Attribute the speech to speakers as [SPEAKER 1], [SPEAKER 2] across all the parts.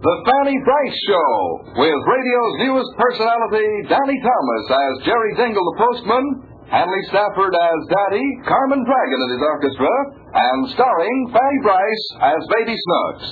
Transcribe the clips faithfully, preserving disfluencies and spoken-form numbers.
[SPEAKER 1] The Fanny Brice Show, with radio's newest personality, Danny Thomas as Jerry Dingle the postman, Hanley Stafford as Daddy, Carmen Dragon and his orchestra, and starring Fanny Brice as Baby Snooks.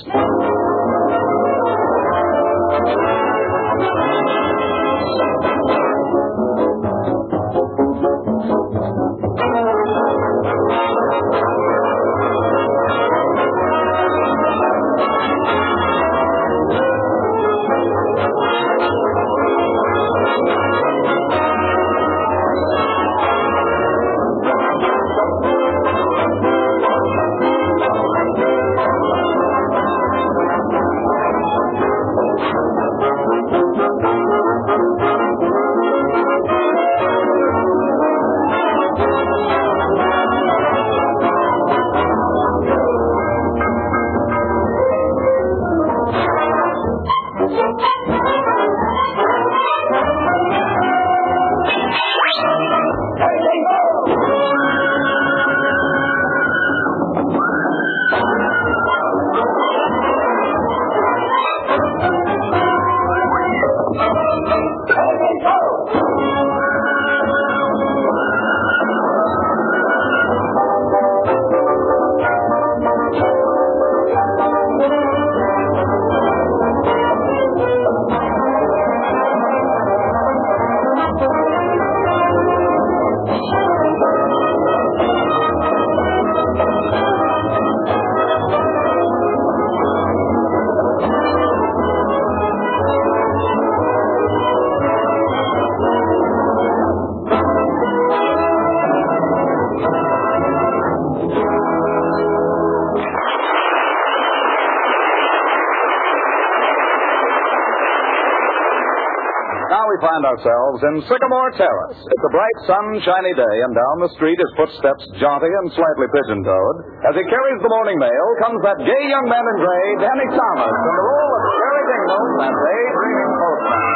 [SPEAKER 2] We find ourselves in Sycamore Terrace. It's a bright, sunshiny day, and down the street, his footsteps jaunty and slightly pigeon-toed. As he carries the morning mail, comes that gay young man in gray, Danny Thomas, in the role of Jerry Dingle, that daydreaming postman.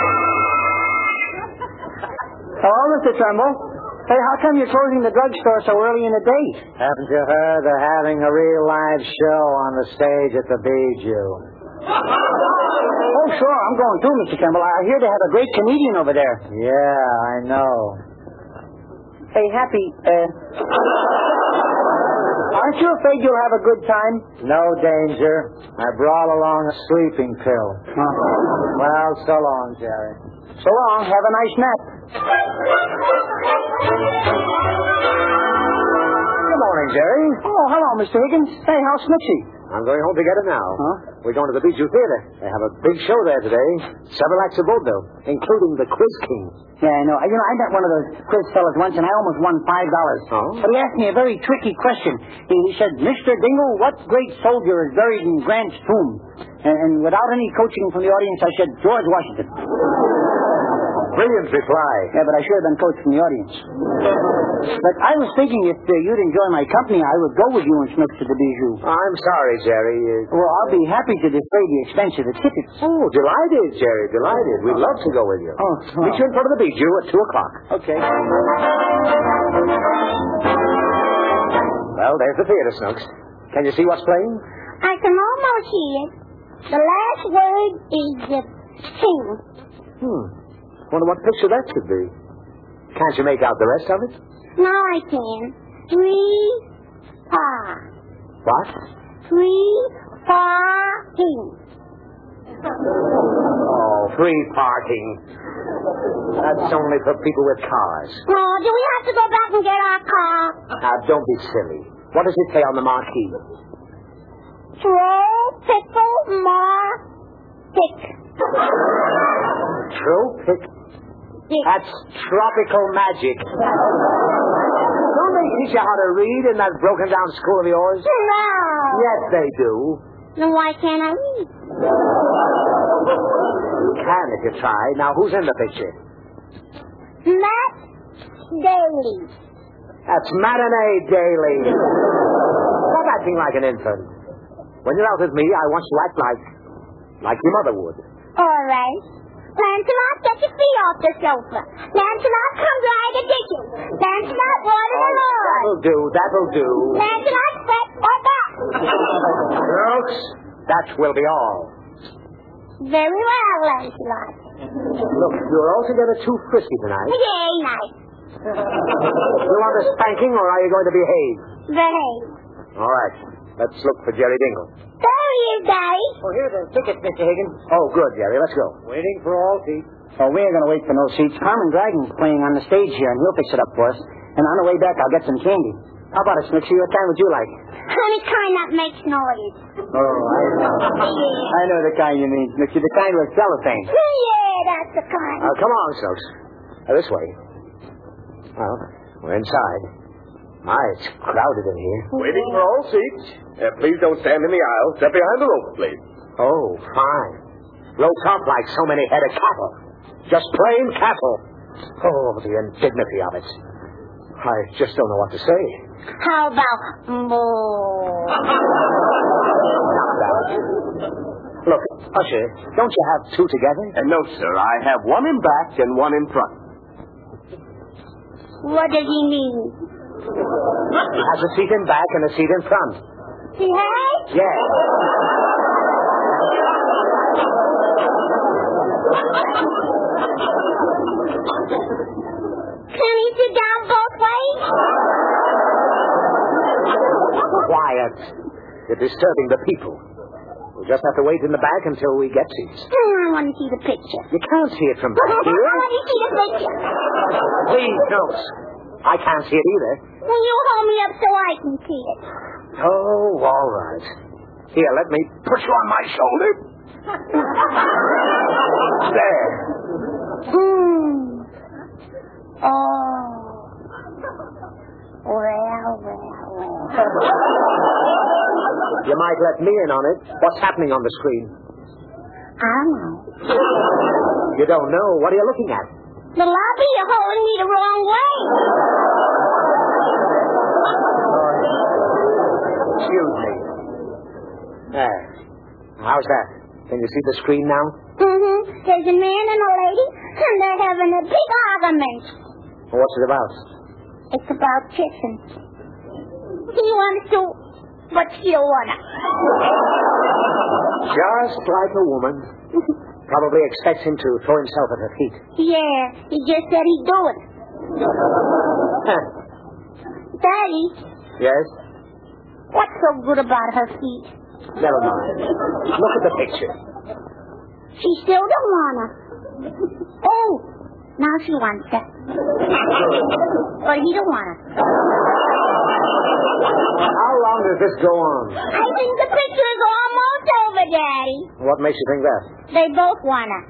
[SPEAKER 3] Hello, Mister Trumbull. Hey, how come you're closing the drugstore so early in the day?
[SPEAKER 4] Haven't you heard they're having a real live show on the stage at the Bijou?
[SPEAKER 3] Oh, sure, I'm going too, Mister Trumbull. I hear they have a great comedian over there.
[SPEAKER 4] Yeah, I know.
[SPEAKER 3] Hey, Happy, uh... aren't you afraid you'll have a good time?
[SPEAKER 4] No danger. I brought along a sleeping pill.
[SPEAKER 3] Huh.
[SPEAKER 4] Well, so long, Jerry.
[SPEAKER 3] So long. Have a nice nap.
[SPEAKER 4] Good morning, Jerry.
[SPEAKER 3] Oh, hello, Mister Higgins. Hey, how's Snooksy?
[SPEAKER 4] I'm going home to get him now.
[SPEAKER 3] Huh?
[SPEAKER 4] We're going to the Bijou Theater. They have a big show there today. Several acts of vaudeville, including the Quiz King.
[SPEAKER 3] Yeah, I know. You know, I met one of those quiz fellas once, and I almost won five dollars.
[SPEAKER 4] Oh?
[SPEAKER 3] But he asked me a very tricky question. He, he said, Mister Dingle, what great soldier is buried in Grant's tomb? And, and without any coaching from the audience, I said, George Washington.
[SPEAKER 4] Brilliant reply.
[SPEAKER 3] Yeah, but I should have been coached from the audience. But I was thinking if uh, you'd enjoy my company, I would go with you and Snooks to the Bijou.
[SPEAKER 4] I'm sorry, Jerry. Uh,
[SPEAKER 3] Well, I'll be happy to defray the expense of the tickets.
[SPEAKER 4] Oh, delighted, Jerry, delighted. We'd love to go with you.
[SPEAKER 3] Oh,
[SPEAKER 4] Meet you in front of the Bijou at two o'clock.
[SPEAKER 3] Okay.
[SPEAKER 4] Well, there's the theater, Snooks. Can you see what's playing?
[SPEAKER 5] I can almost see it. The last word is the sing.
[SPEAKER 4] Hmm. Wonder what picture that should be. Can't you make out the rest of it?
[SPEAKER 5] Now I can. Three, pa.
[SPEAKER 4] What?
[SPEAKER 5] Three, parking.
[SPEAKER 4] Oh, free parking. That's only for people with cars.
[SPEAKER 5] Oh, do we have to go back and get our car?
[SPEAKER 4] Now, don't be silly. What does it say on the marquee?
[SPEAKER 5] Throw, pickle, mar, pick.
[SPEAKER 4] Tropic?
[SPEAKER 5] Pick.
[SPEAKER 4] That's tropical magic. Don't they teach you how to read in that broken-down school of yours?
[SPEAKER 5] No.
[SPEAKER 4] Yes, they do.
[SPEAKER 5] Then why can't I read?
[SPEAKER 4] You can if you try. Now, who's in the picture?
[SPEAKER 5] Matt Daly.
[SPEAKER 4] That's Matinee Daily. Stop acting like an infant. When you're out with me, I want you to act like... like your mother would.
[SPEAKER 5] All right. Lancelot, get your feet off the sofa. Lancelot, come dry the dishes. Lancelot, water the lawn.
[SPEAKER 4] That'll do, that'll do.
[SPEAKER 5] Lancelot, sweat or back.
[SPEAKER 4] Brooks, that will be all.
[SPEAKER 5] Very well, Lancelot.
[SPEAKER 4] Look, you're altogether too frisky tonight.
[SPEAKER 5] Yay, nice.
[SPEAKER 4] You want a spanking, or are you going to behave?
[SPEAKER 5] Behave.
[SPEAKER 4] All right. Let's look for Jerry Dingle.
[SPEAKER 5] There he is, Daddy.
[SPEAKER 3] Oh, here are the tickets, Mister Higgins.
[SPEAKER 4] Oh, good, Jerry. Let's go.
[SPEAKER 3] Waiting for all seats. Oh, we ain't going to wait for no seats. Carmen Dragon's playing on the stage here, and he'll fix it up for us. And on the way back, I'll get some candy. How about it, Snooksy? What kind would you like?
[SPEAKER 5] Any kind that makes noise.
[SPEAKER 3] Oh, I know. I know the kind you mean, Snooksy. The kind with cellophane.
[SPEAKER 5] Yeah, that's the kind.
[SPEAKER 4] Uh, come on, Snooks. Uh, this way. Well, we're inside. My, it's crowded in here.
[SPEAKER 6] Waiting for all seats. Uh, please don't stand in the aisle. Step behind the rope, please.
[SPEAKER 4] Oh, fine. Roped up like so many head of cattle. Just plain cattle. Oh, the indignity of it. I just don't know what to say.
[SPEAKER 5] How about more?
[SPEAKER 4] Look, Usher, don't you have two together?
[SPEAKER 6] Uh, no, sir. I have one in back and one in front.
[SPEAKER 5] What does he mean?
[SPEAKER 4] He has a seat in back and a seat in front.
[SPEAKER 5] He has?
[SPEAKER 4] Yes.
[SPEAKER 5] Can he sit down both ways?
[SPEAKER 4] Quiet. You're disturbing the people. We'll just have to wait in the back until we get seats.
[SPEAKER 5] I want to see the picture.
[SPEAKER 4] You can't see it from back
[SPEAKER 5] I
[SPEAKER 4] here.
[SPEAKER 5] want to see the picture.
[SPEAKER 4] Please, no. I can't see it either.
[SPEAKER 5] Will you hold me up so I can see it?
[SPEAKER 4] Oh, all right. Here, let me put you on my shoulder. There.
[SPEAKER 5] Hmm. Oh. Well, well, well.
[SPEAKER 4] You might let me in on it. What's happening on the screen?
[SPEAKER 5] I don't know.
[SPEAKER 4] You don't know. What are you looking at?
[SPEAKER 5] The lobby, you're holding me the wrong way.
[SPEAKER 4] Excuse me. There. How's that? Can you see the screen now?
[SPEAKER 5] Mm-hmm. There's a man and a lady, and they're having a big argument.
[SPEAKER 4] What's it about?
[SPEAKER 5] It's about kissing. He wants to, but she don't wanna.
[SPEAKER 4] Just like a woman. Probably expects him to throw himself at her feet.
[SPEAKER 5] Yeah, he just said he'd do it. Daddy,
[SPEAKER 4] Yes?
[SPEAKER 5] what's so good about her feet?
[SPEAKER 4] Never mind. Look at the picture.
[SPEAKER 5] She still don't wanna. Oh, now she wants to. But he don't wanna.
[SPEAKER 4] How long does this go on?
[SPEAKER 5] I think the picture is almost over, Daddy.
[SPEAKER 4] What makes you think that?
[SPEAKER 5] They both wanna.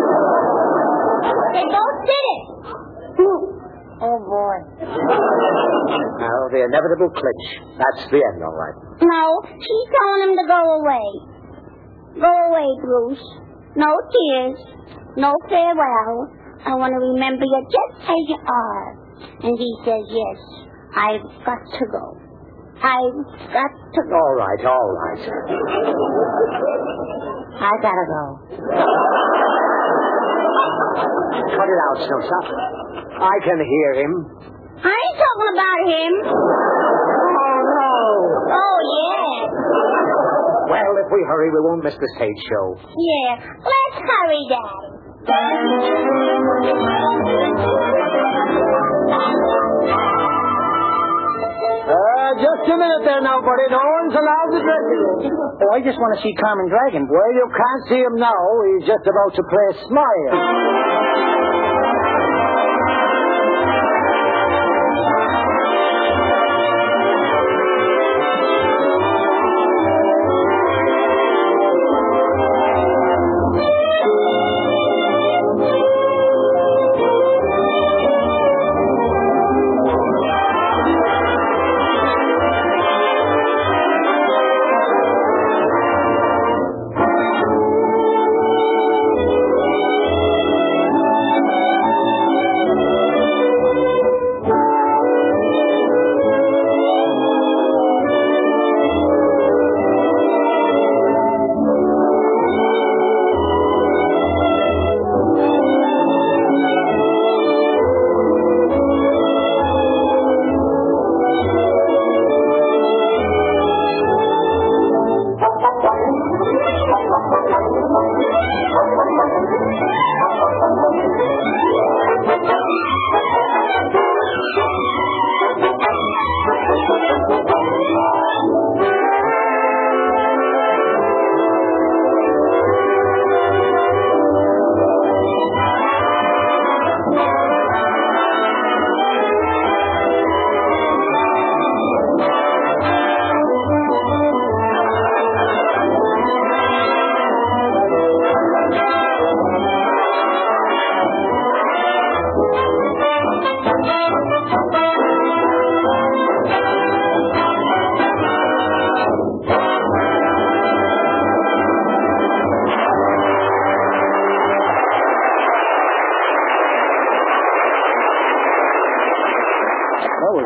[SPEAKER 5] They both did it. Oh, boy.
[SPEAKER 4] Now, the inevitable clinch. That's the end, all right.
[SPEAKER 5] No, she's telling him to go away. Go away, Bruce. No tears. No farewell. I want to remember you just as you are. And he says, yes, I've got to go. I've got to go.
[SPEAKER 4] All right, all right.
[SPEAKER 5] I gotta go.
[SPEAKER 4] Cut it out, Snowsop. I can hear him.
[SPEAKER 5] I ain't talking about him.
[SPEAKER 4] Oh, no.
[SPEAKER 5] Oh, yeah.
[SPEAKER 4] Well, if we hurry, we won't miss the stage show.
[SPEAKER 5] Yeah. Let's hurry, Daddy.
[SPEAKER 3] Uh, just a minute there now, buddy. No one's allowed to dress you. Oh, I just want to see Carmen Dragon. Well, you can't see him now. He's just about to play Smile.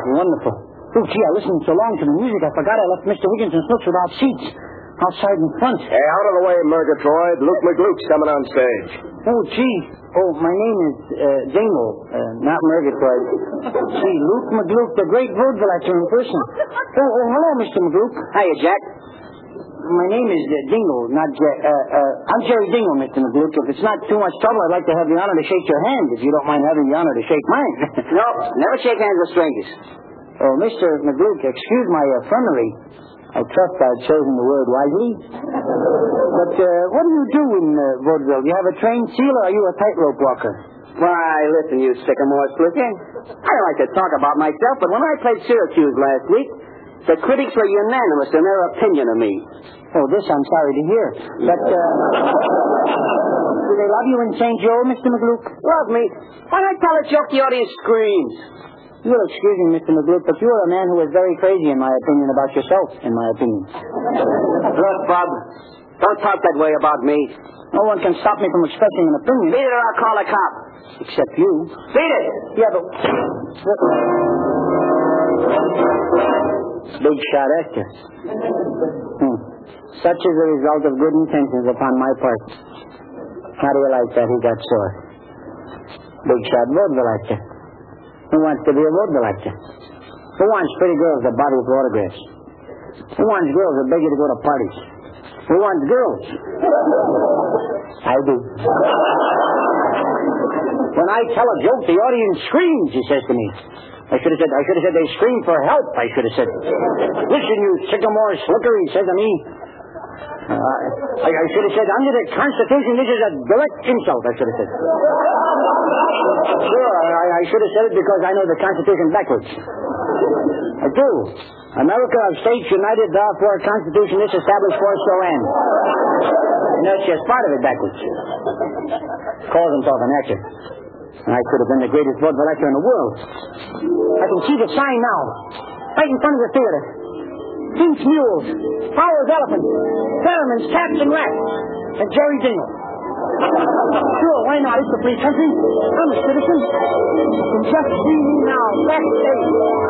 [SPEAKER 3] Wonderful. Oh, gee, I listened so long to the music, I forgot I left Mister Wiggins and Snooks without seats. Outside in front.
[SPEAKER 6] Hey, out of the way, Murgatroyd. Luke McLuke's coming on stage.
[SPEAKER 3] Oh, gee. Oh, my name is uh, Dingle, uh, not Murgatroyd. Gee, Luke McLuke, the great vaudeville actor in person. Oh, oh, hello, Mister McLuke.
[SPEAKER 7] Hiya, Jack.
[SPEAKER 3] My name is uh, Dingle, not Jack. Uh, uh, I'm Jerry Dingle, Mister McLuke. If it's not too much trouble, I'd like to have the honor to shake your hand, if you don't mind having the honor to shake mine.
[SPEAKER 7] No, never shake hands with strangers.
[SPEAKER 3] Oh, Mister McLuke, excuse my effrontery. I trust I've chosen the word wisely. But uh, what do you do in uh, vaudeville? Do you have a trained seal, or are you a tightrope walker?
[SPEAKER 7] Why, listen, you sycamore splitter. I don't like to talk about myself, but when I played Syracuse last week, the critics were unanimous in their opinion of me.
[SPEAKER 3] Oh, this I'm sorry to hear. But, uh... do they love you in Saint Joe, Mister McLuke?
[SPEAKER 7] Love me? When I tell a joke, the audience screams.
[SPEAKER 3] You will excuse me, Mister McLuke, but you are a man who is very crazy, in my opinion, about yourself, in my opinion.
[SPEAKER 7] Look, Bob, don't talk that way about me.
[SPEAKER 3] No one can stop me from expressing an opinion.
[SPEAKER 7] Beat it or I'll call a cop.
[SPEAKER 3] Except you.
[SPEAKER 7] Beat it!
[SPEAKER 3] Yeah, but... Big shot actor. Hmm. Such is the result of good intentions upon my part. How do you like that? He got sore. Big shot vaudeville actor. Who wants to be a vaudeville actor? Who wants pretty girls that body with autographs? Who wants girls that beg you to go to parties? Who wants girls? I do. When I tell a joke, the audience screams, he says to me. I should have said, I should have said they scream for help, I should have said. Listen, you sycamore slicker, he says to me. Uh, I, I should have said, under the Constitution, this is a direct insult, I should have said. Sure, I, I should have said it because I know the Constitution backwards. I do. America of States United, therefore, Constitution is established for so and. And that's just part of it backwards. Calls himself an actor. And I could have been the greatest vaudeville actor in the world. I can see the sign now, right in front of the theater. Pink's Mules, Powers Elephants, Fetterman's Cats and Rats, and Jerry Dingle. Sure, why not? It's a free country. I'm a citizen. You can just see me now, backstage.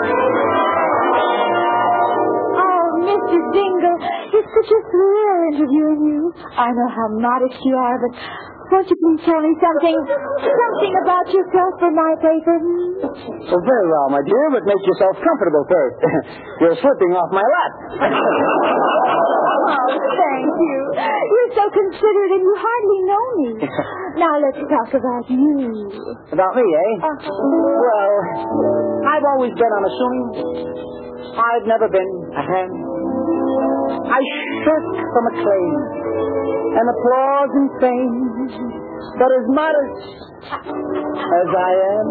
[SPEAKER 8] Oh, Mister Dingle, it's such a thrill interviewing you. I know how modest you are, but won't you please tell me something, something about yourself for my paper?
[SPEAKER 3] Oh, very well, my dear, but make yourself comfortable first. You're slipping off my lap.
[SPEAKER 8] Oh, thank you. You're so considerate and you hardly know me. Now let's talk about you.
[SPEAKER 3] About me, eh?
[SPEAKER 8] Uh,
[SPEAKER 3] well, I've always been unassuming. I've never been a hand. I shirk from acclaim and applause and fame, but as modest as I am,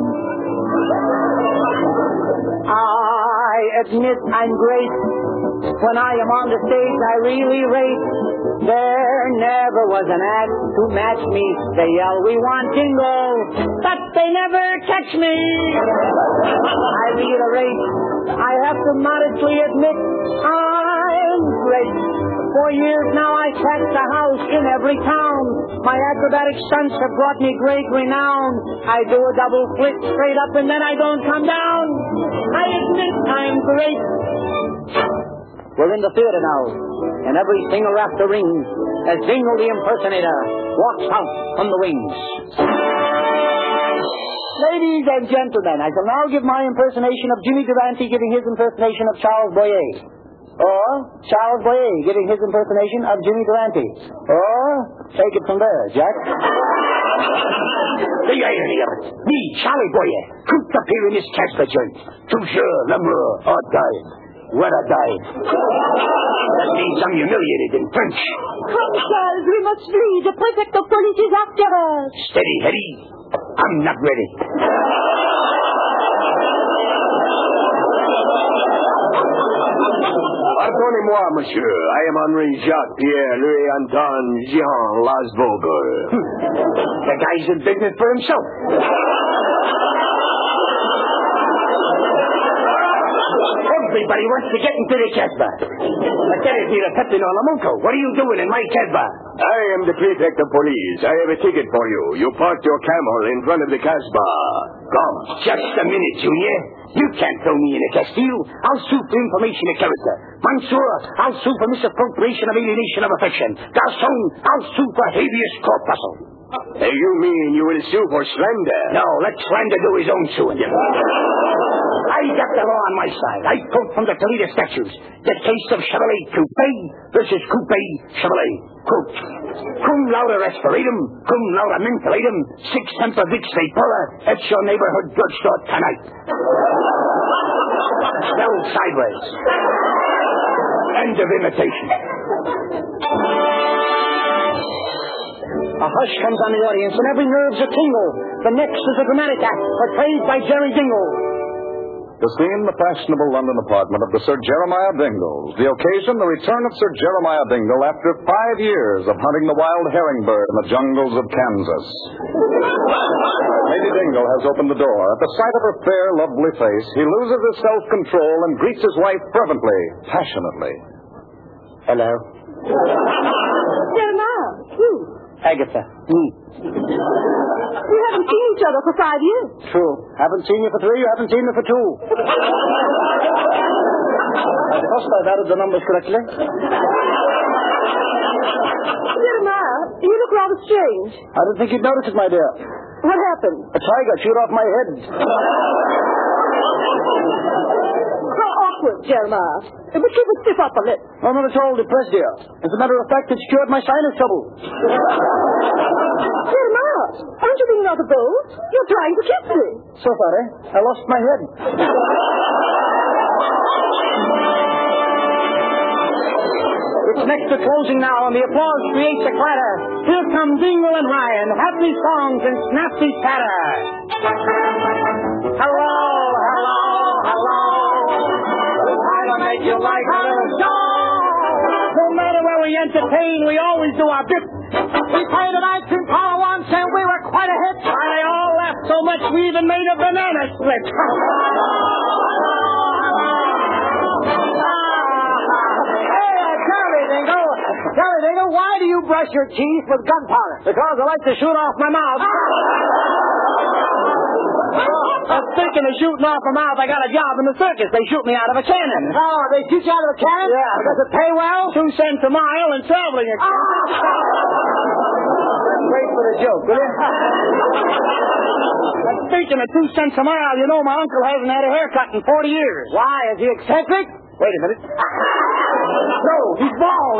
[SPEAKER 3] I admit I'm great. When I am on the stage, I really rate. There never was an act to match me. They yell, we want Dingle, but they never catch me. I reiterate, I have to modestly admit I'm great. For years now I tax the house in every town. My acrobatic stunts have brought me great renown. I do a double flip straight up and then I don't come down. I admit I'm great. We're in the theater now, and every single rafter rings as Dingle the impersonator walks out from the wings. Ladies and gentlemen, I shall now give my impersonation of Jimmy Durante giving his impersonation of Charles Boyer. Or Charles Boyer giving his impersonation of Jimmy Durante. Or take it from there, Jack.
[SPEAKER 4] The irony of it. Me, Charlie Boyer, cooped up here in this Casper joint. Toujours l'amour or dying. What a died. That means I'm humiliated in French.
[SPEAKER 8] Come, Charles, we must flee. The prefect of police is after us.
[SPEAKER 4] Steady, Hetty. I'm not ready. Pardonnez-moi, monsieur. I am Henri Jacques Pierre Louis Antoine Jean Lasvogel. The guy's in business for himself. Everybody wants to get into the Casbah. But that is neither Captain or Lamunco. What are you doing in my Casbah?
[SPEAKER 6] I am the prefect of police. I have a ticket for you. You parked your camel in front of the Casbah.
[SPEAKER 4] Come, just a minute, Junior. You can't throw me in a Castile. I'll sue for information of character. Monsieur, I'll sue for misappropriation of alienation of affection. Garçon, I'll sue for habeas corpus.
[SPEAKER 6] Uh, you mean you will sue for slander?
[SPEAKER 4] No, let slander do his own suing. I got the law on my side. I quote from the Toledo statutes. The case of Chevrolet Coupe versus Coupe Chevrolet. Quote, cum laude respiratum, cum laude mentholatum, six semper vix vapora, at your neighborhood drugstore tonight. Spelled sideways. End of imitation.
[SPEAKER 3] A hush comes on the audience, and every nerve's a tingle. The next is a dramatic act, portrayed by Jerry Dingle.
[SPEAKER 2] The scene, the fashionable London apartment of the Sir Jeremiah Dingles. The occasion, the return of Sir Jeremiah Dingle after five years of hunting the wild herringbird in the jungles of Kansas. Lady Dingle has opened the door. At the sight of her fair, lovely face, he loses his self-control and greets his wife fervently, passionately.
[SPEAKER 3] Hello.
[SPEAKER 8] Jeremiah, you.
[SPEAKER 3] Agatha. Me.
[SPEAKER 8] We haven't seen each other for five years.
[SPEAKER 3] True. Haven't seen you for three, you haven't seen me for two. I trust I've added the numbers correctly.
[SPEAKER 8] Jeremiah, you look rather strange.
[SPEAKER 3] I didn't think you'd notice it, my dear.
[SPEAKER 8] What happened?
[SPEAKER 3] A tiger chewed off my head.
[SPEAKER 8] How awkward, Jeremiah. It would keep it stiff up a lip.
[SPEAKER 3] I'm not at all depressed, dear. As a matter of fact, it's cured my sinus trouble.
[SPEAKER 8] Jeremiah, aren't you being rather bold? You're trying to kiss me.
[SPEAKER 3] So sorry. I lost my head. It's next to closing now, and the applause creates a clatter. Here come Dingle and Ryan, happy songs and snappy patter. Hello, hello, hello. How to make you like our song. No matter where we entertain, we always do our bit. We played the night in Power once, and we were quite a hit. Why, they all laughed so much we even made a banana split. Charlie Dingle, why do you brush your teeth with gunpowder? Because I like to shoot off my mouth. I'm thinking of shooting off my mouth. I got a job in the circus. They shoot me out of a cannon. Oh, they shoot you out of a cannon? Yeah. Does it pay well? Two cents a mile and traveling expenses. Wait for the joke, will you? I'm thinking of two cents a mile. You know, my uncle hasn't had a haircut in forty years. Why? Is he eccentric? Wait a minute. No, he's bald.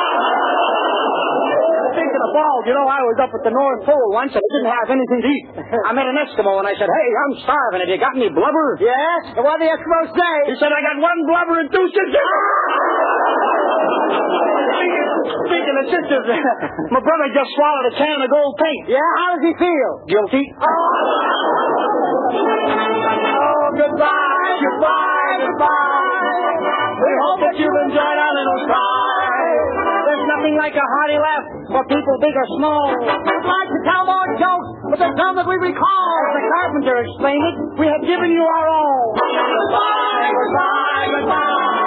[SPEAKER 3] Thinking of bald, you know, I was up at the North Pole once and I didn't have anything to eat. I met an Eskimo and I said, hey, I'm starving. Have you got any blubber? Yes. And what did the Eskimo say? He said, I got one blubber and two sisters. Speaking of sisters, my brother just swallowed a can of gold paint. Yeah? How does he feel? Guilty. Oh, oh goodbye, goodbye, goodbye. We hope that you've enjoyed our little ride. There's nothing like a hearty laugh for people big or small. We'd like to tell more jokes, but there's none that we recall. As the carpenter explained it, we have given you our all. Goodbye, goodbye, goodbye.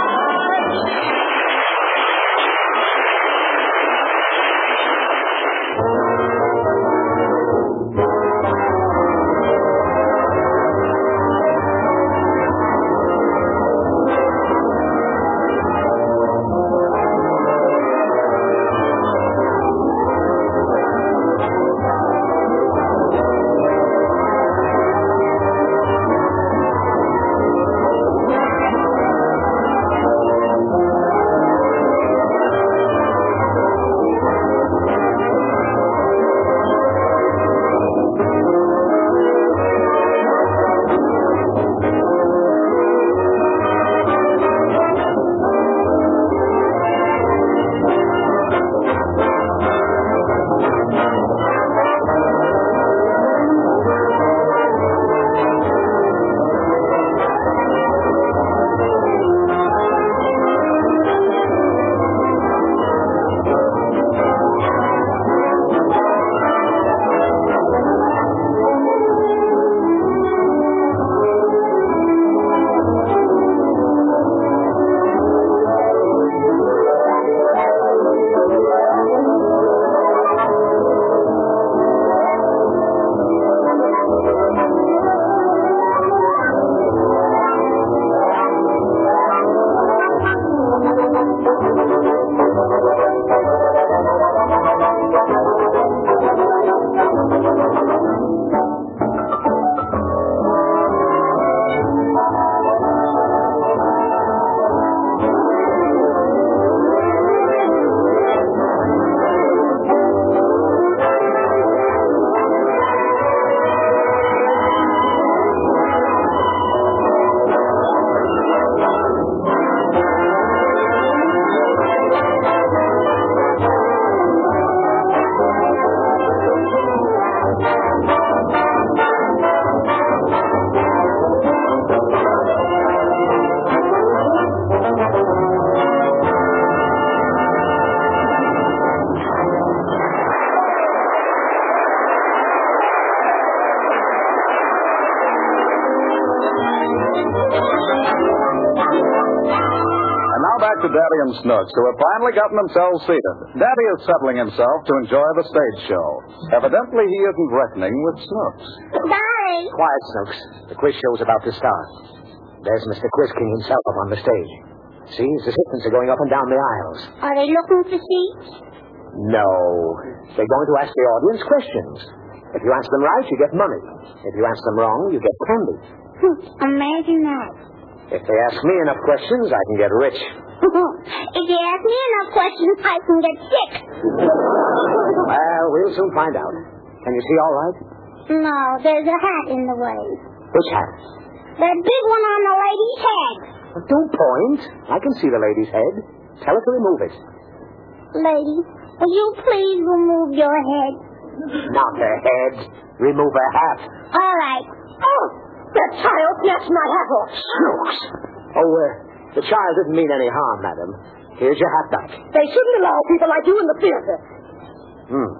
[SPEAKER 2] to Daddy and Snooks, who have finally gotten themselves seated. Daddy is settling himself to enjoy the stage show. Evidently, he isn't reckoning with Snooks.
[SPEAKER 5] Daddy!
[SPEAKER 4] Quiet, Snooks. The quiz show's about to start. There's Mister Quiz King himself up on the stage. See, his assistants are going up and down the aisles.
[SPEAKER 5] Are they looking for seats?
[SPEAKER 4] No. They're going to ask the audience questions. If you answer them right, you get money. If you answer them wrong, you get candy.
[SPEAKER 5] Hmm, imagine that.
[SPEAKER 4] If they ask me enough questions, I can get rich.
[SPEAKER 5] If they ask me enough questions, I can get sick.
[SPEAKER 4] Well, we'll soon find out. Can you see all right?
[SPEAKER 5] No, there's a hat in the way.
[SPEAKER 4] Which hat?
[SPEAKER 5] That big one on the lady's head.
[SPEAKER 4] Well, don't point. I can see the lady's head. Tell her to remove it.
[SPEAKER 5] Lady, will you please remove your head?
[SPEAKER 4] Not her head. Remove her hat.
[SPEAKER 5] All right.
[SPEAKER 8] Oh, that child snatched my hat off.
[SPEAKER 4] Snooks. Oh, uh, the child didn't mean any harm, madam. Here's your hat back.
[SPEAKER 8] They shouldn't allow people like you in the theater.
[SPEAKER 4] Hmm.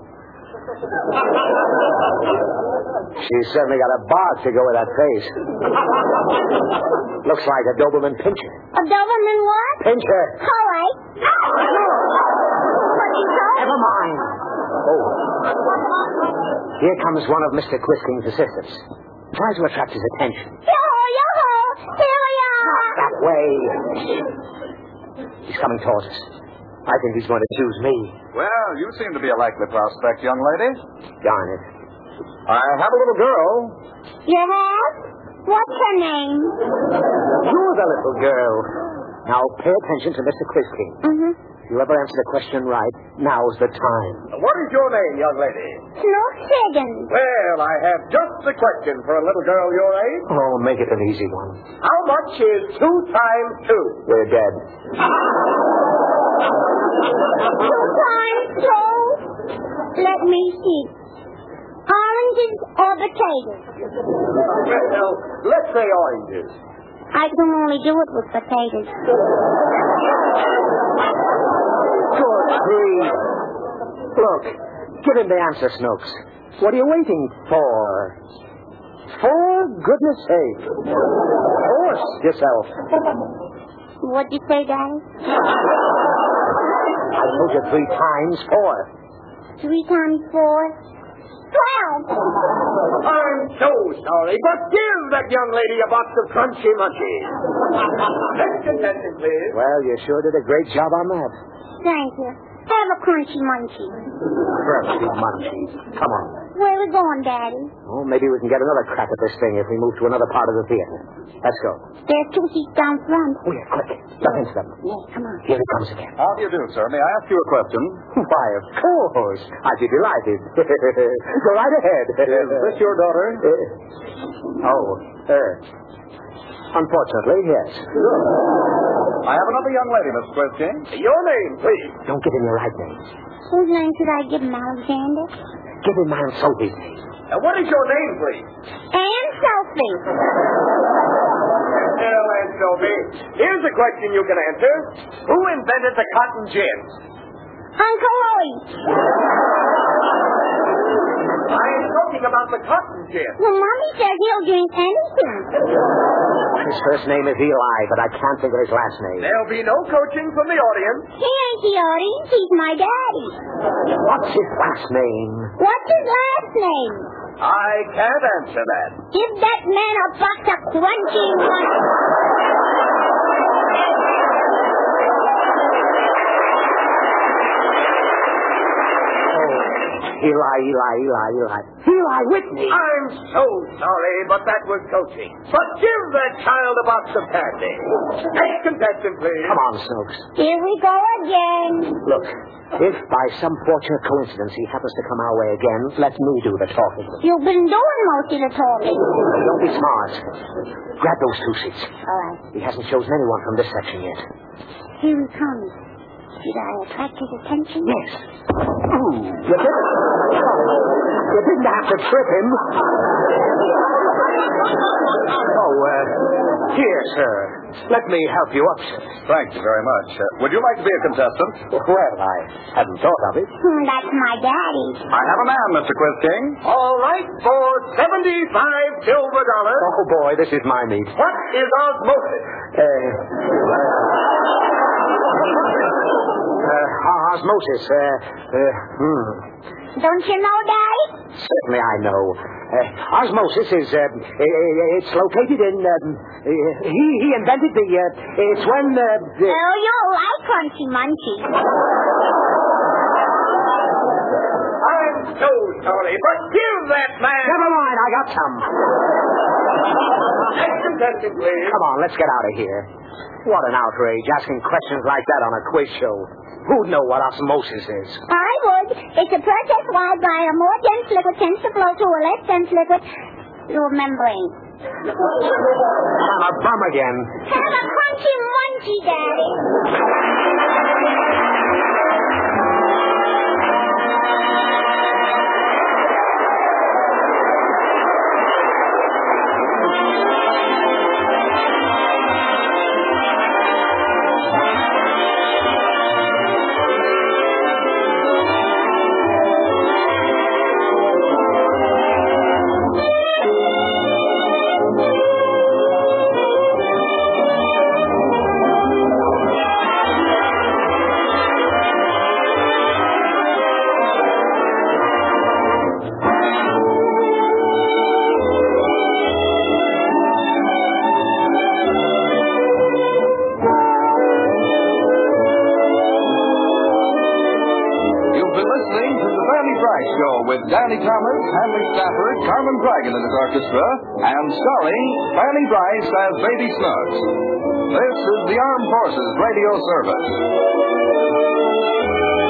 [SPEAKER 4] She's certainly got a bark to go with that face. Looks like a Doberman Pinscher.
[SPEAKER 5] A Doberman what?
[SPEAKER 4] Pinscher.
[SPEAKER 5] All right.
[SPEAKER 4] Never mind. Oh. Here comes one of Mister Quiz King's assistants. Try to attract his attention.
[SPEAKER 5] Yo-ho, yo-ho. Here we are.
[SPEAKER 4] That way. He's coming towards us. I think he's going to choose me.
[SPEAKER 2] Well, you seem to be a likely prospect, young lady.
[SPEAKER 4] Darn it.
[SPEAKER 2] I have a little girl.
[SPEAKER 5] You have? What's her name?
[SPEAKER 4] You're the little girl. Now pay attention to Mister Quiz King.
[SPEAKER 5] Mm-hmm.
[SPEAKER 4] If you ever answer the question right, now's the time.
[SPEAKER 6] What is your name, young lady?
[SPEAKER 5] Snooks Higgins.
[SPEAKER 6] Well, I have just the question for a little girl your age.
[SPEAKER 4] Oh, make it an easy one.
[SPEAKER 6] How much is two times two?
[SPEAKER 4] We're dead.
[SPEAKER 5] Two times two? Let me see. Oranges or potatoes?
[SPEAKER 6] Well, let's say oranges.
[SPEAKER 5] I can only do it with potatoes.
[SPEAKER 4] Good grief. Look, give him the answer, Snooks. What are you waiting for? For goodness sake. Force yourself.
[SPEAKER 5] What'd you say, Daddy?
[SPEAKER 4] I told you three times four.
[SPEAKER 5] Three times four? Twelve.
[SPEAKER 6] I'm so sorry, but give that young lady a box of crunchy munchies. Next contestant, please.
[SPEAKER 4] Well, you sure did a great job on that.
[SPEAKER 5] Thank you. Have a crunchy munchie.
[SPEAKER 4] Crunchy munchies. Come on.
[SPEAKER 5] Where are we going, Daddy?
[SPEAKER 4] Oh, maybe we can get another crack at this thing if we move to another part of the theater. Let's go.
[SPEAKER 5] There's two seats down front.
[SPEAKER 4] Oh, yeah, quick. Jump into them.
[SPEAKER 5] Yeah, come on.
[SPEAKER 4] Here he comes again.
[SPEAKER 2] How do you do, sir? May I ask you a question?
[SPEAKER 4] Why, of course. I'd be delighted. Go right ahead.
[SPEAKER 2] Is this your daughter?
[SPEAKER 4] Uh, oh, uh, unfortunately, yes.
[SPEAKER 2] I have another young lady, Miss Quiz King.
[SPEAKER 6] Your name, please.
[SPEAKER 4] Don't give him your right name.
[SPEAKER 5] Whose name should I give him, Alexander?
[SPEAKER 4] Give him Aunt Sophie's name.
[SPEAKER 6] Now, what is your name, please?
[SPEAKER 5] Aunt Sophie.
[SPEAKER 6] Well, Aunt Sophie, here's a question you can answer. Who invented the cotton gin?
[SPEAKER 5] Uncle Louie.
[SPEAKER 6] I'm talking about the cotton gin.
[SPEAKER 5] Well, Mommy says he'll drink anything.
[SPEAKER 4] His first name is Eli, but I can't think of his last name.
[SPEAKER 6] There'll be no coaching from the audience.
[SPEAKER 5] He ain't the audience. He's my daddy.
[SPEAKER 4] What's his last name?
[SPEAKER 5] What's his last name?
[SPEAKER 6] I can't answer that.
[SPEAKER 5] Give that man a box of crunchy munchies.
[SPEAKER 4] Eli, Eli, Eli, Eli. Eli Whitney.
[SPEAKER 6] I'm so sorry, but that was coaching. But give that child a box of candy. Next contestant, please.
[SPEAKER 4] Come on, Snooks.
[SPEAKER 5] Here we go again.
[SPEAKER 4] Look, if by some fortunate coincidence he happens to come our way again, let me do the talking.
[SPEAKER 5] You've been doing most of the talking.
[SPEAKER 4] Don't be smart. Grab those two seats.
[SPEAKER 5] All right.
[SPEAKER 4] He hasn't chosen anyone from this section yet.
[SPEAKER 5] Here he comes. Did I attract his attention?
[SPEAKER 4] Yes. Ooh, you didn't. You didn't have to trip him. Oh, uh, here, sir. Let me help you up.
[SPEAKER 2] Thank you very much. Uh, would you like to be a contestant?
[SPEAKER 4] Well, I hadn't thought of it.
[SPEAKER 5] Hmm, that's my daddy.
[SPEAKER 2] I have a man, Mister Quiz King.
[SPEAKER 6] All right, for seventy-five silver dollars.
[SPEAKER 4] Oh, boy, this is my meat.
[SPEAKER 6] What is osmosis?
[SPEAKER 4] Uh, uh, osmosis. Uh, uh, hmm.
[SPEAKER 5] Don't you know, Daddy?
[SPEAKER 4] Certainly I know. Uh, osmosis is, uh, uh, it's located in, um, uh, he, he invented the, uh, it's when, uh, the...
[SPEAKER 5] Oh, you like crunchy munchies.
[SPEAKER 6] I'm so sorry, but give that man...
[SPEAKER 4] Never mind, I got some.
[SPEAKER 6] Next contestant, please.
[SPEAKER 4] Come on, let's get out of here. What an outrage, asking questions like that on a quiz show. Who'd know what osmosis is?
[SPEAKER 5] I would. It's a process whereby a more dense liquid tends to flow to a less dense liquid through a membrane.
[SPEAKER 4] I'm a bum again.
[SPEAKER 5] Have a crunchy munchie, Daddy.
[SPEAKER 1] With Danny Thomas, Hanley Stafford, Carmen Dragon and his orchestra, and starring Fanny Bryce as Baby Snooks. This is the Armed Forces Radio Service.